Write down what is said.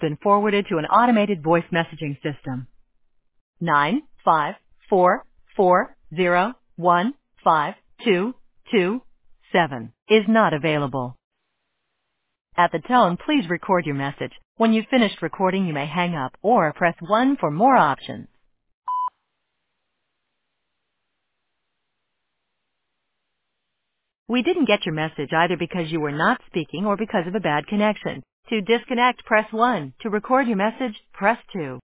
been forwarded to an automated voice messaging system. 95440152227 is not available. At the tone, please record your message. When you've finished recording, you may hang up or press 1 for more options. We didn't get your message either because you were not speaking or because of a bad connection. To disconnect, press 1. To record your message, press 2.